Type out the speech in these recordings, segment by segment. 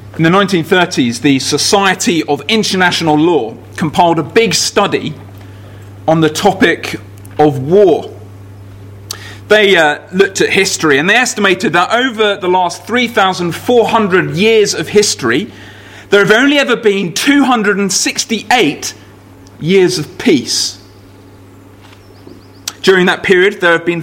In the 1930s, the Society of International Law compiled a big study on the topic of war. They looked at history, and they estimated that over the last 3,400 years of history, there have only ever been 268 years of peace. During that period, there have been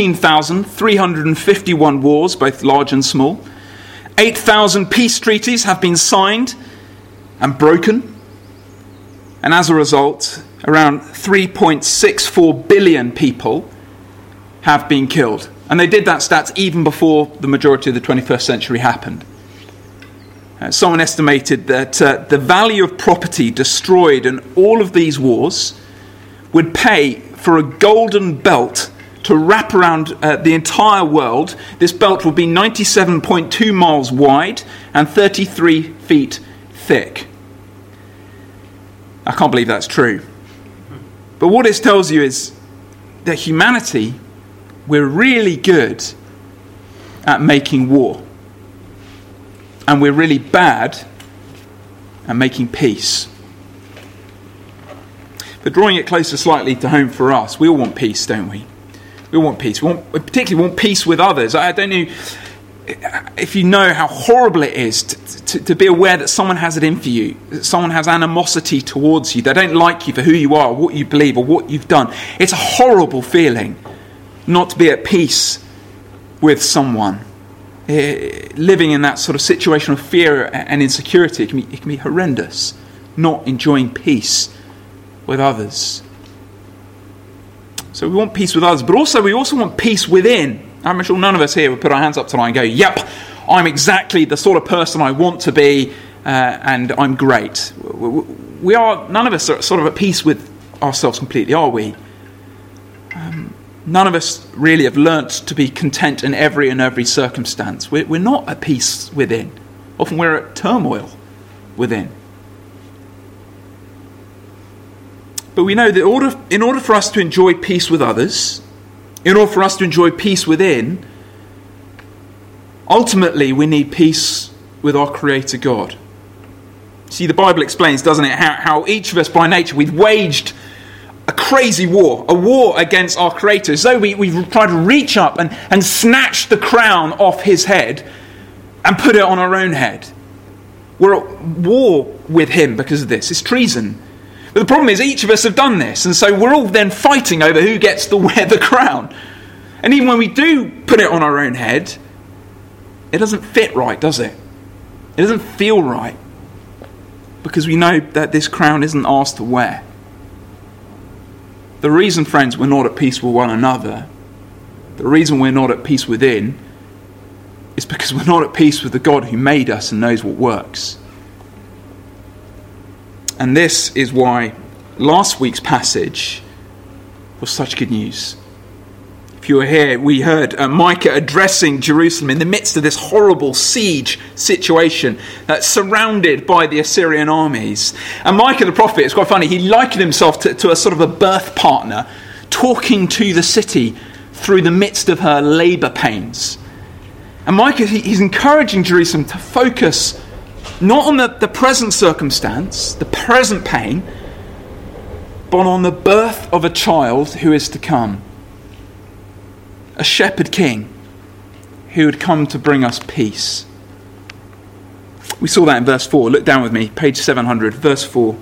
14,351 wars, both large and small. 8,000 peace treaties have been signed and broken. And as a result, around 3.64 billion people have been killed. And they did that stats even before the majority of the 21st century happened. Someone estimated that the value of property destroyed in all of these wars would pay for a golden belt to wrap around the entire world. This belt will be 97.2 miles wide and 33 feet thick. I can't believe that's true. But what this tells you is that humanity, we're really good at making war. And we're really bad at making peace. But drawing it closer slightly to home for us, we all want peace, don't we? We all want peace. We particularly want peace with others. I don't know if you know how horrible it is to be aware that someone has it in for you, that someone has animosity towards you, they don't like you for who you are, what you believe, or what you've done. It's a horrible feeling not to be at peace with someone. Living in that sort of situation of fear and insecurity, it can be horrendous. Not enjoying peace with others. So we want peace with others, but we also want peace within. I'm sure none of us here would put our hands up tonight and go, yep, I'm exactly the sort of person I want to be, and I'm great. None of us are sort of at peace with ourselves completely, are we? None of us really have learnt to be content in every circumstance. We're not at peace within. Often we're at turmoil within. But we know that in order for us to enjoy peace with others, in order for us to enjoy peace within, ultimately we need peace with our Creator God. See, the Bible explains, doesn't it, how each of us by nature, we've waged a crazy war, a war against our Creator. So we've tried to reach up and snatch the crown off his head and put it on our own head. We're at war with him because of this. It's treason. But the problem is each of us have done this, and so we're all then fighting over who gets to wear the crown. And even when we do put it on our own head, it doesn't fit right, does it? It doesn't feel right, because we know that this crown isn't ours to wear. The reason, friends, we're not at peace with one another, the reason we're not at peace within, is because we're not at peace with the God who made us and knows what works. And this is why last week's passage was such good news. If you were here, we heard Micah addressing Jerusalem in the midst of this horrible siege situation that's surrounded by the Assyrian armies. And Micah the prophet, it's quite funny, he likened himself to a sort of a birth partner talking to the city through the midst of her labour pains. And Micah, he's encouraging Jerusalem to focus not on the present circumstance, the present pain, but on the birth of a child who is to come. A shepherd king who would come to bring us peace. We saw that in verse 4. Look down with me, page 700, verse 4.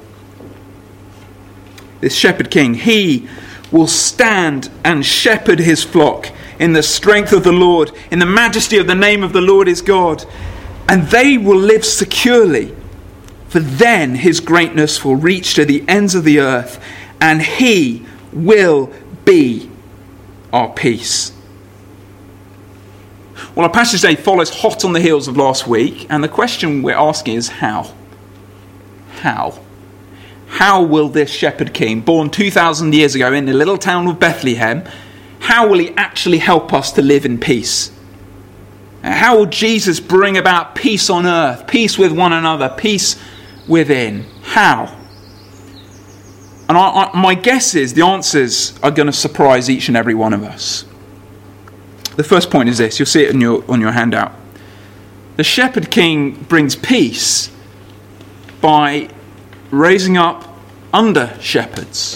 This shepherd king, he will stand and shepherd his flock in the strength of the Lord, in the majesty of the name of the Lord his God. And they will live securely, for then his greatness will reach to the ends of the earth, and he will be our peace. Well, our passage today follows hot on the heels of last week, and the question we're asking is how? How? How will this shepherd king, born 2,000 years ago in the little town of Bethlehem, how will he actually help us to live in peace? How will Jesus bring about peace on earth, peace with one another, peace within? How? And my guess is the answers are going to surprise each and every one of us. The first point is this. You'll see it on your handout. The shepherd king brings peace by raising up under shepherds.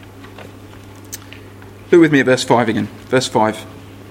Look with me at verse 5 again. Verse 5.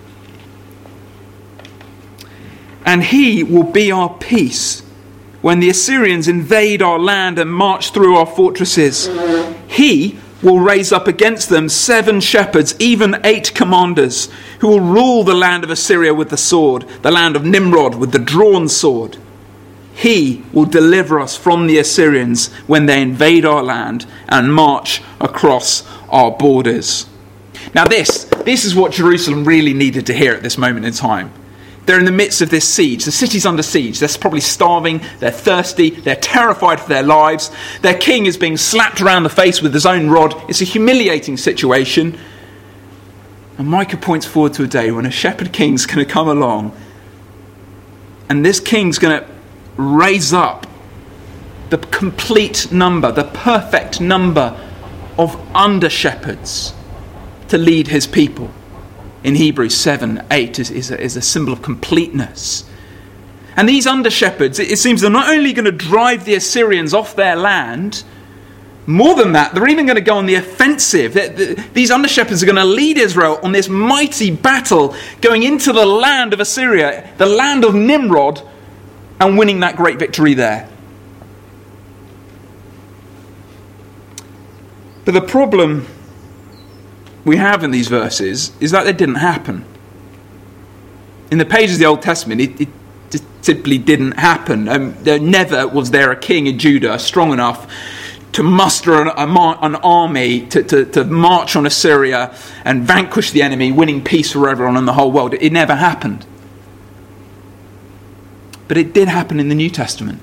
And he will be our peace when the Assyrians invade our land and march through our fortresses. He will raise up against them 7 shepherds, even 8 commanders, who will rule the land of Assyria with the sword, the land of Nimrod with the drawn sword. He will deliver us from the Assyrians when they invade our land and march across our borders. Now this is what Jerusalem really needed to hear at this moment in time. They're in the midst of this siege. The city's under siege. They're probably starving. They're thirsty. They're terrified for their lives. Their king is being slapped around the face with his own rod. It's a humiliating situation. And Micah points forward to a day when a shepherd king's going to come along, and this king's going to raise up the complete number, the perfect number of under-shepherds to lead his people. In Hebrews 7:8 is a symbol of completeness. And these under-shepherds, it seems they're not only going to drive the Assyrians off their land, more than that, they're even going to go on the offensive. These under-shepherds are going to lead Israel on this mighty battle, going into the land of Assyria, the land of Nimrod, and winning that great victory there. But the problem we have in these verses is that it didn't happen. In the pages of the Old Testament, it just simply didn't happen. There never was there a king in Judah strong enough to muster an army to march on Assyria and vanquish the enemy, winning peace for everyone in the whole world. It never happened. But it did happen in the New Testament.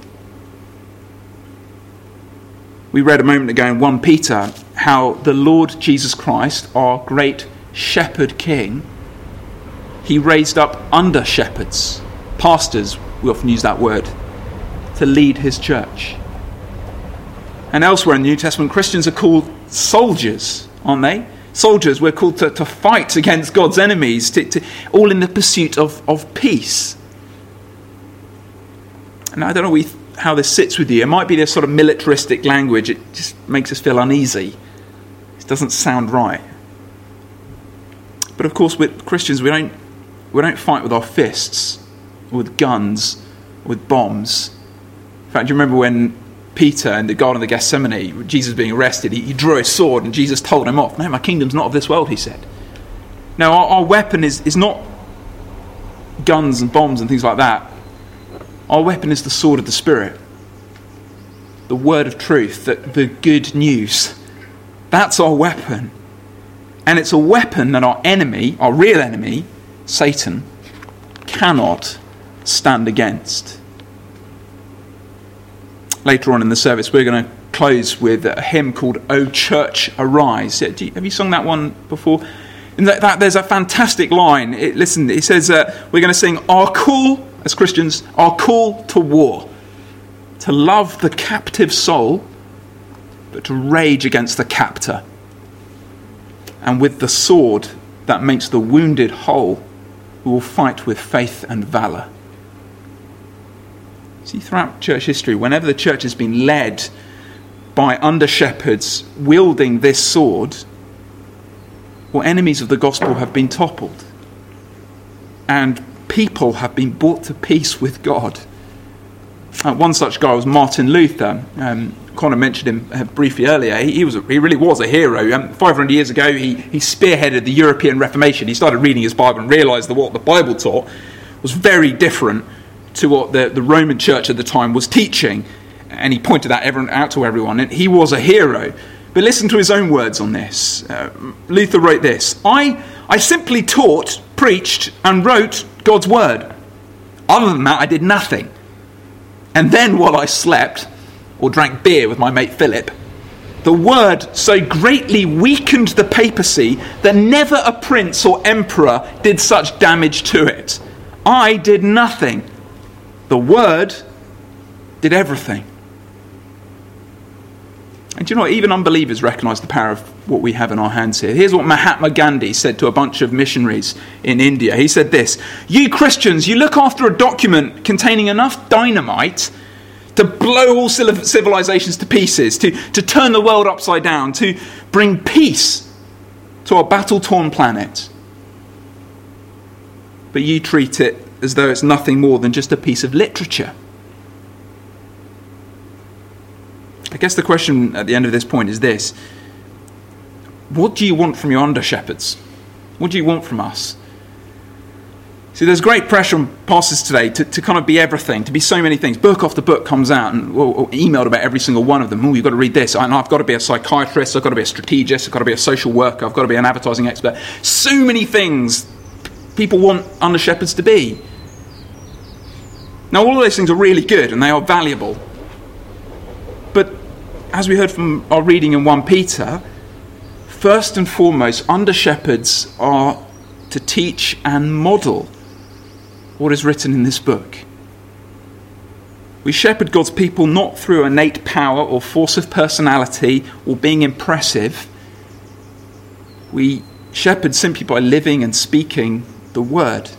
We read a moment ago in 1 Peter how the Lord Jesus Christ, our great shepherd king, he raised up under shepherds, pastors, we often use that word, to lead his church. And elsewhere in the New Testament, Christians are called soldiers, aren't they? Soldiers, we're called to fight against God's enemies, all in the pursuit of peace. And I don't know how this sits with you. It might be this sort of militaristic language. It just makes us feel uneasy. It doesn't sound right. But of course, with Christians, we don't fight with our fists, or with guns, or with bombs. In fact, do you remember when Peter in the Garden of Gethsemane, Jesus being arrested, he drew his sword and Jesus told him off. No, my kingdom's not of this world, he said. Now, our weapon is not guns and bombs and things like that. Our weapon is the sword of the Spirit, the word of truth, the good news. That's our weapon. And it's a weapon that our enemy, our real enemy, Satan, cannot stand against. Later on in the service, we're going to close with a hymn called O Church Arise. Have you sung that one before? In that there's a fantastic line. Listen, it says we're going to sing our call, as Christians, our call to war, to love the captive soul, but to rage against the captor. And with the sword that makes the wounded whole, we will fight with faith and valour. See, throughout church history, whenever the church has been led by under-shepherds wielding this sword, well, enemies of the gospel have been toppled. And people have been brought to peace with God. One such guy was Martin Luther. Connor mentioned him briefly earlier. He really was a hero. 500 years ago, he spearheaded the European Reformation. He started reading his Bible and realised that what the Bible taught was very different to what the Roman Church at the time was teaching. And he pointed that out to everyone. And he was a hero. But listen to his own words on this. Luther wrote this: I simply taught, preached, and wrote God's word. Other than that, I did nothing. And then while I slept, or drank beer with my mate Philip, the word so greatly weakened the papacy that never a prince or emperor did such damage to it. I did nothing. The word did everything. And do you know what? Even unbelievers recognise the power of what we have in our hands here. Here's what Mahatma Gandhi said to a bunch of missionaries in India. He said this: "You Christians, you look after a document containing enough dynamite to blow all civilizations to pieces, to turn the world upside down, to bring peace to our battle-torn planet. But you treat it as though it's nothing more than just a piece of literature." I guess the question at the end of this point is this: what do you want from your under-shepherds? What do you want from us? See, there's great pressure on pastors today to kind of be everything, to be so many things. Book after book comes out and or emailed about every single one of them. Oh, you've got to read this. I've got to be a psychiatrist. I've got to be a strategist. I've got to be a social worker. I've got to be an advertising expert. So many things people want under-shepherds to be. Now, all of those things are really good and they are valuable. But as we heard from our reading in 1 Peter, first and foremost, under-shepherds are to teach and model what is written in this book. We shepherd God's people not through innate power or force of personality or being impressive. We shepherd simply by living and speaking the word.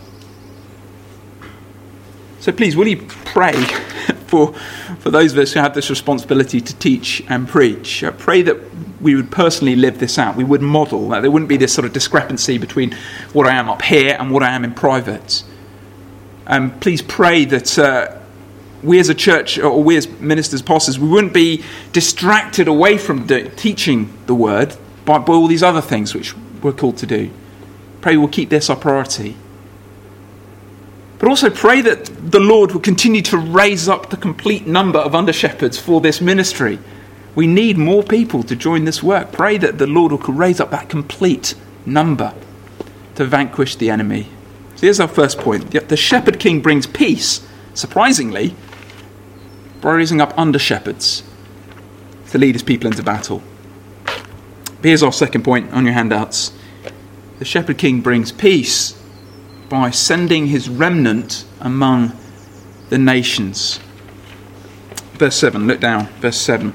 So please, will you pray for those of us who have this responsibility to teach and preach? Pray that we would personally live this out. We would model that. There wouldn't be this sort of discrepancy between what I am up here and what I am in private. Please pray that we as a church, or we as ministers, pastors, we wouldn't be distracted away from teaching the word by all these other things which we're called to do. Pray we'll keep this our priority. But also pray that the Lord will continue to raise up the complete number of under-shepherds for this ministry. We need more people to join this work. Pray that the Lord will raise up that complete number to vanquish the enemy. So here's our first point. The shepherd king brings peace, surprisingly, by raising up under-shepherds to lead his people into battle. Here's our second point on your handouts. The shepherd king brings peace by sending his remnant among the nations. Verse 7, look down, verse 7.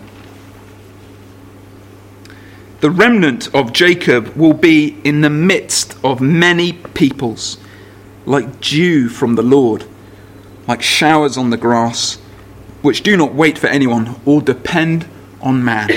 The remnant of Jacob will be in the midst of many peoples, like dew from the Lord, like showers on the grass, which do not wait for anyone or depend on man.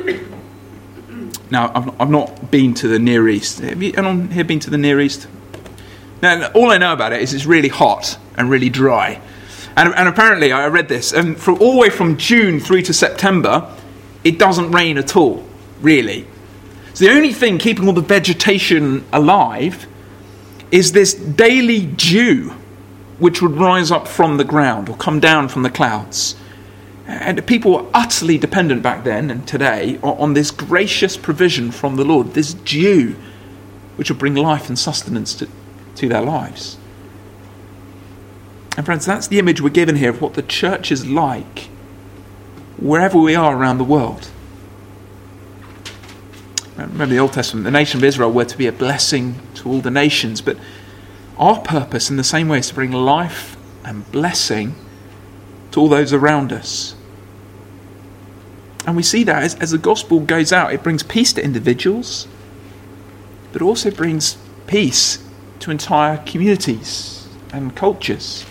Now, I've not been to the Near East. Have anyone here been to the Near East? Now, all I know about it is it's really hot and really dry. And apparently, I read this, and all the way from June through to September, it doesn't rain at all, really. So the only thing keeping all the vegetation alive is this daily dew, which would rise up from the ground or come down from the clouds. And people were utterly dependent back then and today on this gracious provision from the Lord, this dew, which would bring life and sustenance to their lives. And friends, that's the image we're given here of what the church is like wherever we are around the world. Remember the Old Testament, the nation of Israel were to be a blessing to all the nations, but our purpose in the same way is to bring life and blessing to all those around us. And we see that as the gospel goes out, it brings peace to individuals, but also brings peace to entire communities and cultures.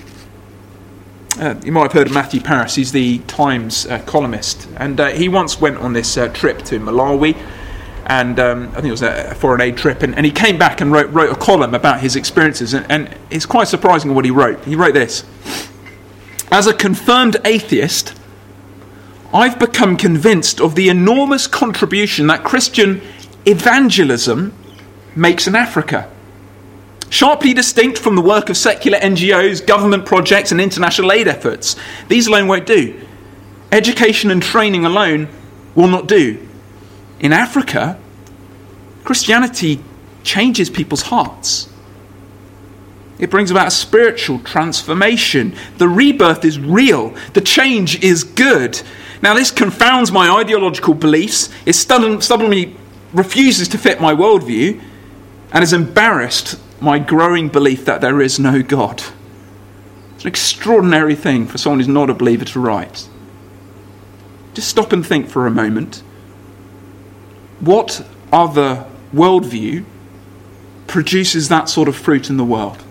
You might have heard of Matthew Parris. He's the Times columnist, and he once went on this trip to Malawi, and I think it was a foreign aid trip, and he came back and wrote a column about his experiences, and it's quite surprising what he wrote. He wrote this: "As a confirmed atheist, I've become convinced of the enormous contribution that Christian evangelism makes in Africa. Sharply distinct from the work of secular NGOs, government projects and international aid efforts. These alone won't do. Education and training alone will not do. In Africa, Christianity changes people's hearts. It brings about a spiritual transformation. The rebirth is real. The change is good. Now, this confounds my ideological beliefs. It stubbornly refuses to fit my worldview and has embarrassed my growing belief that there is no God." It's an extraordinary thing for someone who's not a believer to write. Just stop and think for a moment. What other worldview produces that sort of fruit in the world?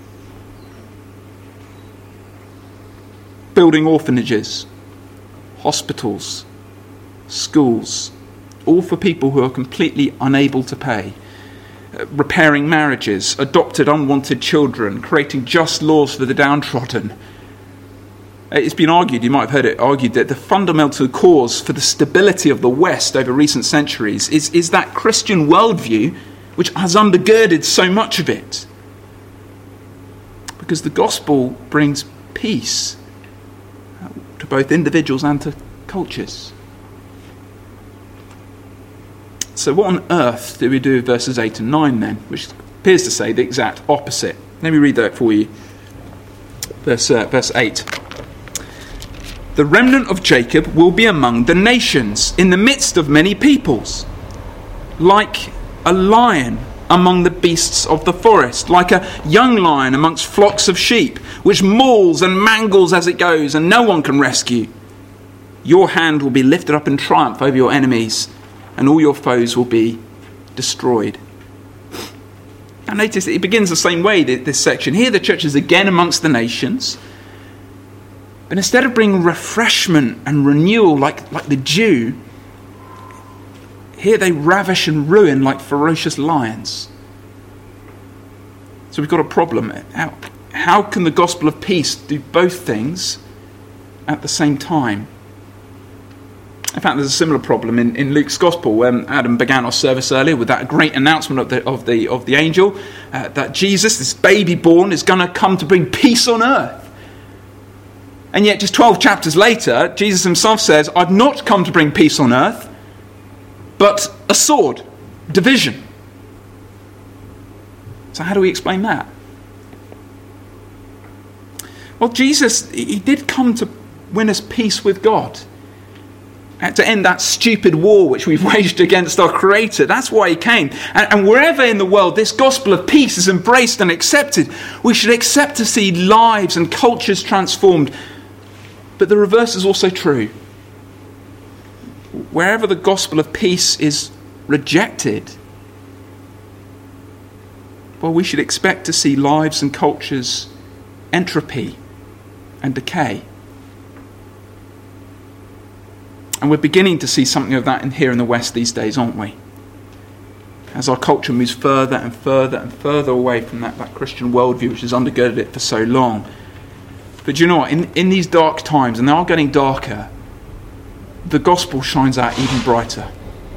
Building orphanages, hospitals, schools, all for people who are completely unable to pay. Repairing marriages, adopted unwanted children, creating just laws for the downtrodden. It's been argued, you might have heard it argued, that the fundamental cause for the stability of the West over recent centuries is that Christian worldview which has undergirded so much of it. Because the gospel brings peace to both individuals and to cultures. So what on earth do we do with verses 8 and 9 then, which appears to say the exact opposite? Let me read that for you. Verse 8. The remnant of Jacob will be among the nations, in the midst of many peoples, like a lion among the beasts of the forest, like a young lion amongst flocks of sheep, which mauls and mangles as it goes, and no one can rescue. Your hand will be lifted up in triumph over your enemies, and all your foes will be destroyed. Now notice it begins the same way, this section. Here the church is again amongst the nations, but instead of bringing refreshment and renewal like the dew, here they ravish and ruin like ferocious lions. So we've got a problem. How can the gospel of peace do both things at the same time? In fact, there's a similar problem in Luke's Gospel when Adam began our service earlier with that great announcement of the angel that Jesus, this baby born, is going to come to bring peace on earth. And yet, just 12 chapters later, Jesus himself says, "I've not come to bring peace on earth, but a sword, division." So how do we explain that? Well, Jesus, he did come to win us peace with God, and to end that stupid war which we've waged against our Creator. That's why he came. And wherever in the world this gospel of peace is embraced and accepted, we should accept to see lives and cultures transformed. But the reverse is also true. Wherever the gospel of peace is rejected, well, we should expect to see lives and cultures entropy and decay. And we're beginning to see something of that here in the West these days, aren't we? As our culture moves further and further and further away from that Christian worldview which has undergirded it for so long. But you know what? In these dark times, and they are getting darker, the gospel shines out even brighter.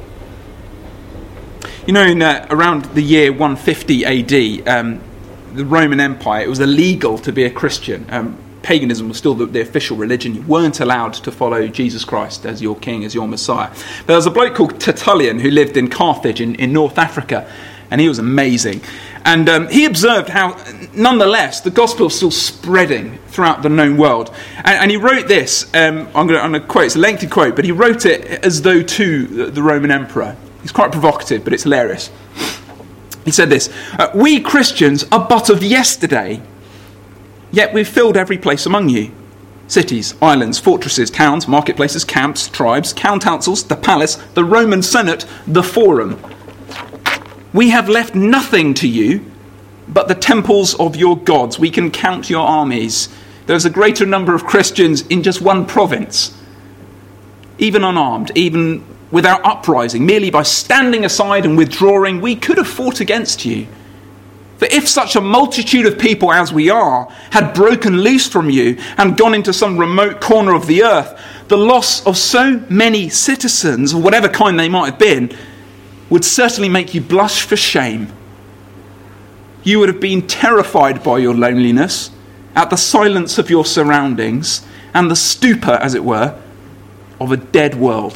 You know, in around the year 150 AD, the Roman Empire, it was illegal to be a Christian. Paganism was still the official religion. You weren't allowed to follow Jesus Christ as your king, as your Messiah. But there was a bloke called Tertullian who lived in Carthage in North Africa, and he was amazing. And he observed how, nonetheless, the gospel is still spreading throughout the known world. And he wrote this, I'm going to quote, it's a lengthy quote, but he wrote it as though to the Roman emperor. It's quite provocative, but it's hilarious. He said this, "We Christians are but of yesterday, yet we've filled every place among you. Cities, islands, fortresses, towns, marketplaces, camps, tribes, councils, the palace, the Roman Senate, the forum. We have left nothing to you but the temples of your gods. We can count your armies. There's a greater number of Christians in just one province. Even unarmed, even without uprising, merely by standing aside and withdrawing, we could have fought against you. For if such a multitude of people as we are had broken loose from you and gone into some remote corner of the earth, the loss of so many citizens, of whatever kind they might have been, would certainly make you blush for shame. You would have been terrified by your loneliness, at the silence of your surroundings, and the stupor, as it were, of a dead world."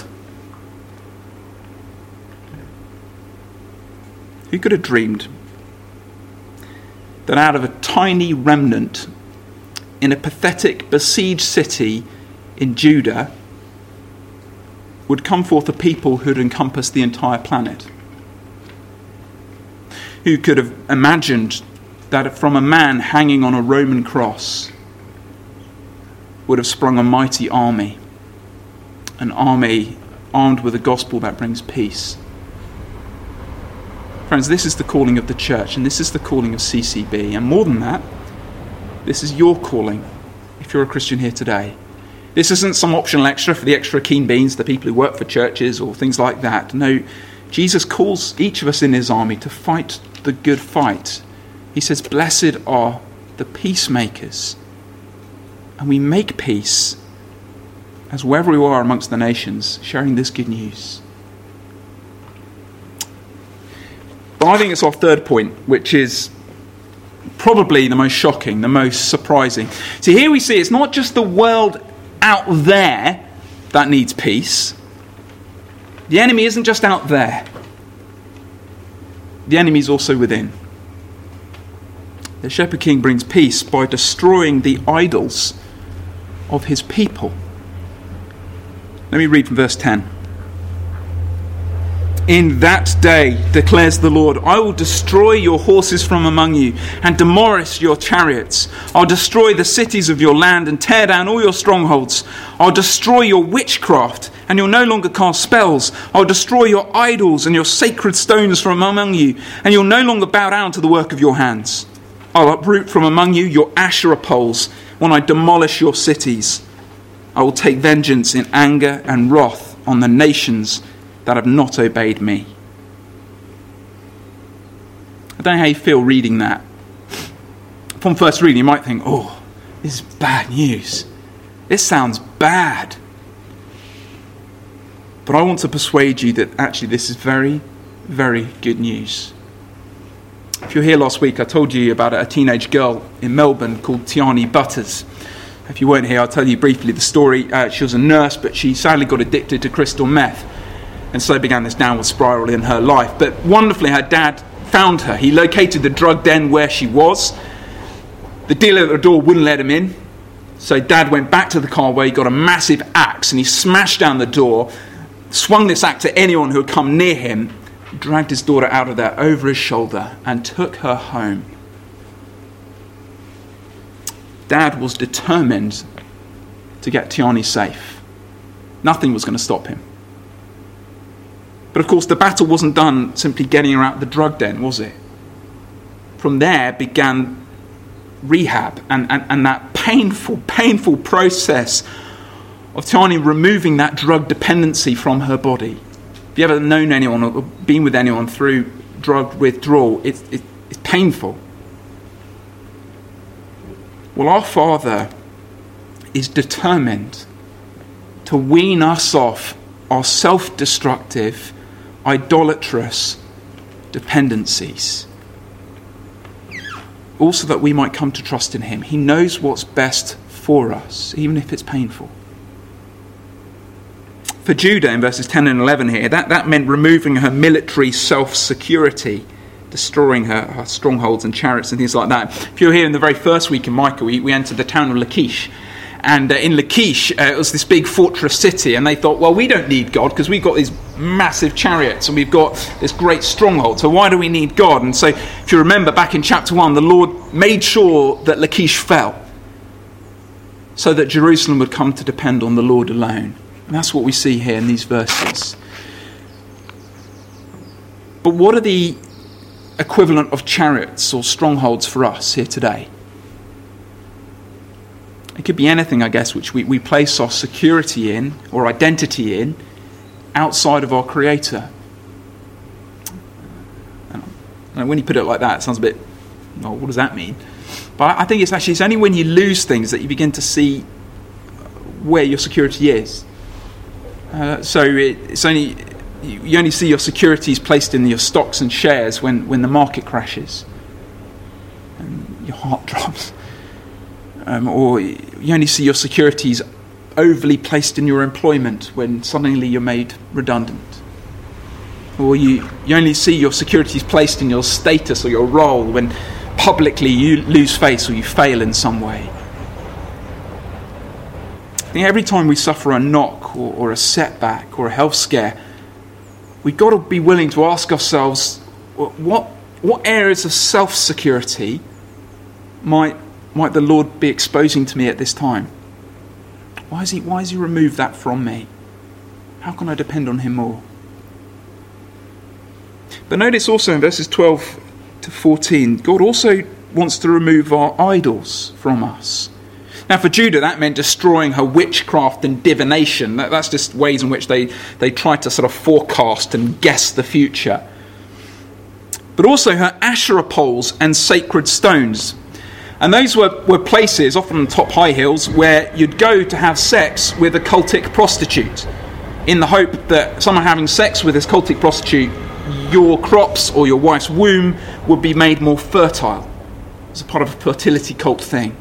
Who could have dreamed that out of a tiny remnant in a pathetic, besieged city in Judah would come forth a people who would encompass the entire planet? Who could have imagined that from a man hanging on a Roman cross would have sprung a mighty army, an army armed with a gospel that brings peace. Friends, this is the calling of the church, and this is the calling of CCB. And more than that, this is your calling if you're a Christian here today. This isn't some optional extra for the extra keen beans, the people who work for churches or things like that. No, Jesus calls each of us in his army to fight the good fight. He says, blessed are the peacemakers. And we make peace as wherever we are amongst the nations, sharing this good news. But I think it's our third point, which is probably the most shocking, the most surprising. See, here we see it's not just the world out there that needs peace. The enemy isn't just out there. The enemy is also within. The Shepherd King brings peace by destroying the idols of his people. Let me read from verse 10. In that day, declares the Lord, I will destroy your horses from among you and demolish your chariots. I'll destroy the cities of your land and tear down all your strongholds. I'll destroy your witchcraft and you'll no longer cast spells. I'll destroy your idols and your sacred stones from among you, and you'll no longer bow down to the work of your hands. I'll uproot from among you your Asherah poles when I demolish your cities. I will take vengeance in anger and wrath on the nations that have not obeyed me. I don't know how you feel reading that. Upon first reading, you might think, oh, this is bad news. This sounds bad. But I want to persuade you that actually this is very, very good news. If you were here last week, I told you about a teenage girl in Melbourne called Tiani Butters. If you weren't here, I'll tell you briefly the story. She was a nurse, but she sadly got addicted to crystal meth. And so began this downward spiral in her life. But wonderfully, her dad found her. He located the drug den where she was. The dealer at the door wouldn't let him in. So Dad went back to the car where he got a massive axe and he smashed down the door, swung this axe at anyone who had come near him, dragged his daughter out of there over his shoulder and took her home. Dad was determined to get Tiani safe. Nothing was going to stop him. But of course, the battle wasn't done simply getting her out of the drug den, was it? From there began rehab and that painful process of Tiani removing that drug dependency from her body. If you ever known anyone or been with anyone through drug withdrawal, it's painful. Well, our Father is determined to wean us off our self-destructive, idolatrous dependencies, also that we might come to trust in him. He knows what's best for us, even if it's painful. For Judah, in verses 10 and 11 here, that meant removing her military self-security, destroying her strongholds and chariots and things like that. If you were here in the very first week in Micah, we entered the town of Lachish. And in Lachish, it was this big fortress city, and they thought, well, we don't need God because we've got these massive chariots and we've got this great stronghold, so why do we need God? And so, if you remember back in chapter 1, the Lord made sure that Lachish fell so that Jerusalem would come to depend on the Lord alone. And that's what we see here in these verses. But what are the equivalent of chariots or strongholds for us here today? It could be anything, I guess, which we place our security in or identity in outside of our Creator. And when you put it like that, it sounds a bit, well, what does that mean? But I think it's only when you lose things that you begin to see where your security is. It's only you only see your securities placed in your stocks and shares when the market crashes and your heart drops. Or you only see your securities overly placed in your employment when suddenly you're made redundant. Or you only see your securities placed in your status or your role when publicly you lose face or you fail in some way. I think every time we suffer a knock or a setback or a health scare, we've got to be willing to ask ourselves, what areas of self-security might the Lord be exposing to me at this time? Why has he removed that from me? How can I depend on him more? But notice also in verses 12 to 14, God also wants to remove our idols from us. Now for Judah, that meant destroying her witchcraft and divination. That's just ways in which they tried to sort of forecast and guess the future. But also her Asherah poles and sacred stones. And those were places, often on top high hills, where you'd go to have sex with a cultic prostitute, in the hope that someone having sex with this cultic prostitute, your crops or your wife's womb would be made more fertile. It's a part of a fertility cult thing.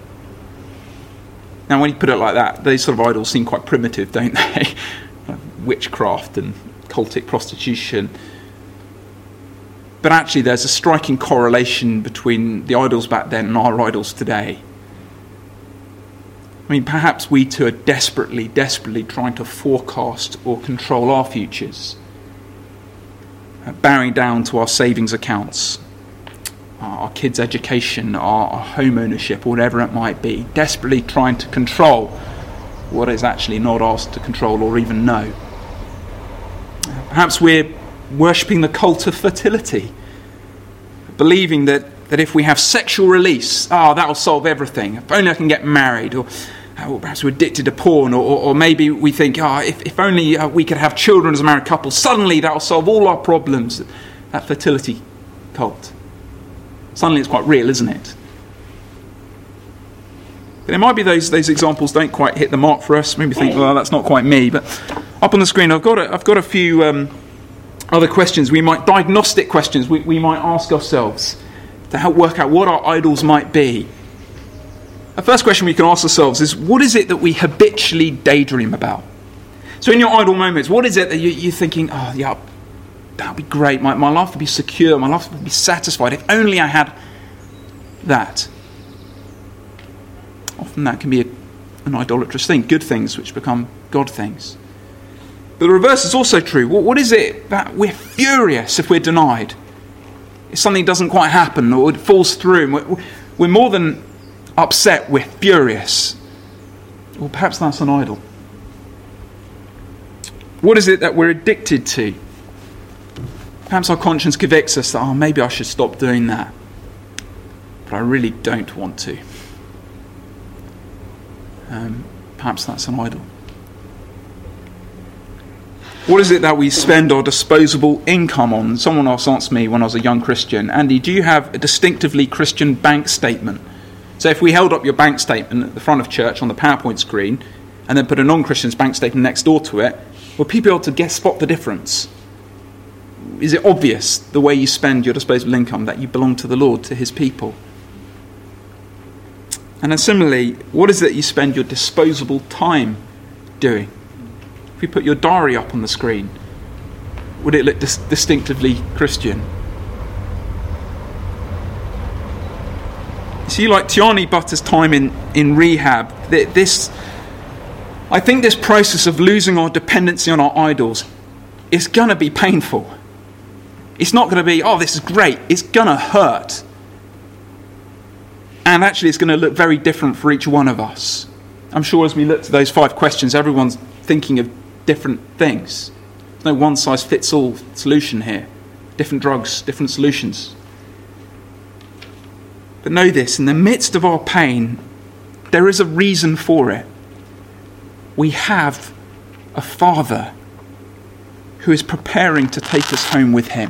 Now, when you put it like that, these sort of idols seem quite primitive, don't they? Witchcraft and cultic prostitution. But actually, there's a striking correlation between the idols back then and our idols today. I mean, perhaps we too are desperately trying to forecast or control our futures, bowing down to our savings accounts, our kids' education, our home ownership, whatever it might be, desperately trying to control what is actually not ours to control or even know. Perhaps we're worshipping the cult of fertility, believing that if we have sexual release, that will solve everything. If only I can get married, or perhaps we're addicted to porn, or maybe we think, if only we could have children as a married couple, suddenly that will solve all our problems. That fertility cult. Suddenly it's quite real, isn't it? But it might be those examples don't quite hit the mark for us. Maybe think, well, that's not quite me. But up on the screen, I've got a few other questions. Diagnostic questions we might ask ourselves to help work out what our idols might be. The first question we can ask ourselves is, what is it that we habitually daydream about? So in your idle moments, what is it that you're thinking, that would be great, my life would be secure, my life would be satisfied if only I had that. Often that can be an idolatrous thing, good things which become God things. But the reverse is also true. What is it that we're furious if we're denied? If something doesn't quite happen or it falls through, we're more than upset, we're furious. Well, perhaps that's an idol. What is it that we're addicted to? Perhaps our conscience convicts us that, maybe I should stop doing that. But I really don't want to. Perhaps that's an idol. What is it that we spend our disposable income on? Someone else asked me when I was a young Christian, Andy, do you have a distinctively Christian bank statement? So if we held up your bank statement at the front of church on the PowerPoint screen and then put a non-Christian's bank statement next door to it, will people be able to spot the difference? Is it obvious, the way you spend your disposable income, that you belong to the Lord, to his people? And then similarly, what is it you spend your disposable time doing? If we put your diary up on the screen, would it look distinctively Christian? See, like Tiani Butter's time in rehab, I think this process of losing our dependency on our idols is going to be painful. It's not going to be, this is great. It's going to hurt. And actually it's going to look very different for each one of us. I'm sure as we look to those 5 questions, everyone's thinking of different things. There's no one-size-fits-all solution here. Different drugs, different solutions. But know this, in the midst of our pain, there is a reason for it. We have a Father who is preparing to take us home with him.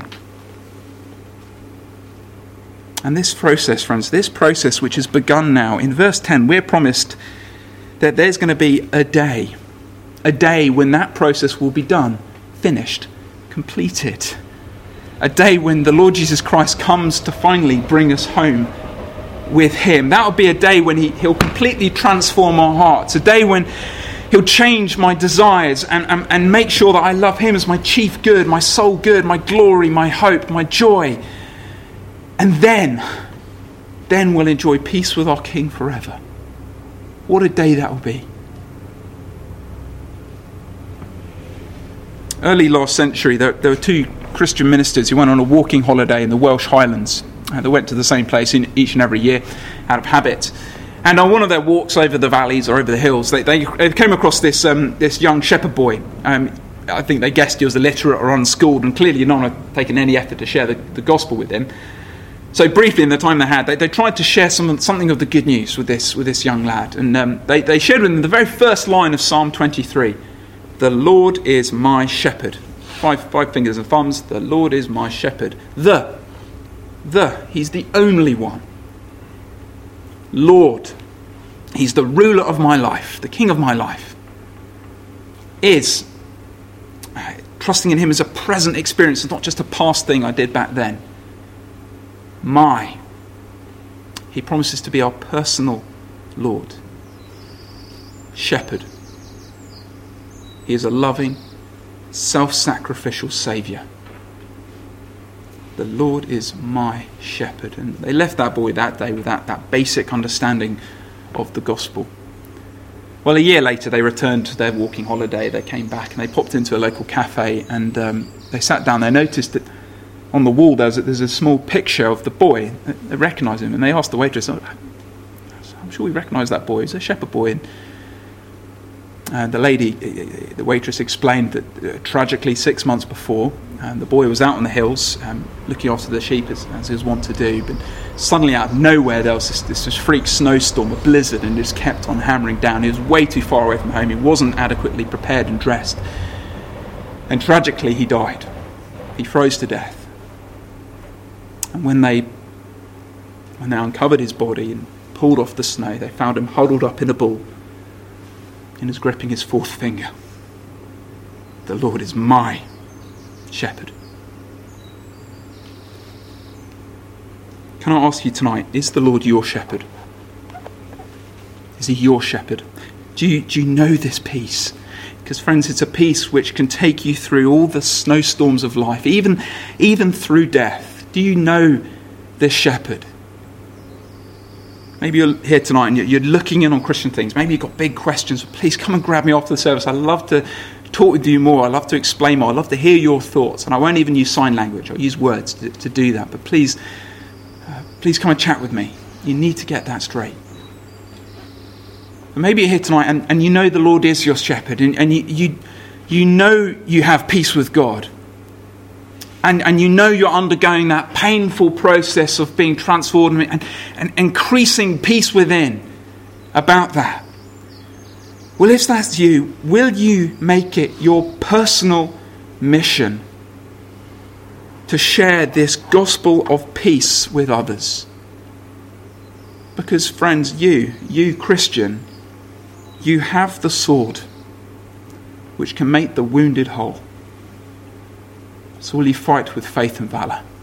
And this process, friends, which has begun now, in verse 10, we're promised that there's going to be a day when that process will be done, finished, completed. A day when the Lord Jesus Christ comes to finally bring us home with him. That will be a day when he'll completely transform our hearts. A day when he'll change my desires and make sure that I love him as my chief good, my sole good, my glory, my hope, my joy. And then we'll enjoy peace with our King forever. What a day that will be. Early last century, there were 2 Christian ministers who went on a walking holiday in the Welsh Highlands. They went to the same place each and every year out of habit. And on one of their walks over the valleys or over the hills, they came across this young shepherd boy. I think they guessed he was illiterate or unschooled, and clearly none had taken any effort to share the gospel with him. So briefly, in the time they had, they tried to share something of the good news with this young lad. And they shared with him the very first line of Psalm 23. The Lord is my shepherd. Five fingers and thumbs. The Lord is my shepherd. He's the only one. Lord, he's the ruler of my life, the king of my life. Trusting in him is a present experience. It's not just a past thing I did back then. He promises to be our personal Lord. Shepherd. He is a loving, self-sacrificial Saviour. The Lord is my shepherd. And they left that boy that day with that basic understanding of the gospel. Well, a year later, they returned to their walking holiday. They came back and they popped into a local cafe, and they sat down. They noticed that on the wall there's a small picture of the boy. They recognised him, and they asked the waitress, I'm sure we recognise that boy. He's a shepherd boy. And the waitress explained that tragically 6 months before, the boy was out on the hills looking after the sheep as he was wont to do, but suddenly out of nowhere there was this freak snowstorm, a blizzard, and it just kept on hammering down. He was way too far away from home. He wasn't adequately prepared and dressed, and tragically he died. He froze to death. And when they uncovered his body and pulled off the snow, they found him huddled up in a ball and he was gripping his fourth finger. The Lord is my shepherd. Can I ask you tonight, is the Lord your shepherd? Is he your shepherd? Do you know this peace? Because friends, it's a peace which can take you through all the snowstorms of life, even through death. Do you know this shepherd? Maybe you're here tonight and you're looking in on Christian things. Maybe you've got big questions. Please come and grab me after the service. I'd love to talk with you more. I'd love to explain more. I'd love to hear your thoughts. And I won't even use sign language. I'll use words to do that. But please come and chat with me. You need to get that straight. And maybe you're here tonight and you know the Lord is your shepherd. And you know you have peace with God. And you know you're undergoing that painful process of being transformed and increasing peace within about that. Well, if that's you, will you make it your personal mission to share this gospel of peace with others? Because friends, you Christian, you have the sword which can make the wounded whole. So will you fight with faith and valour?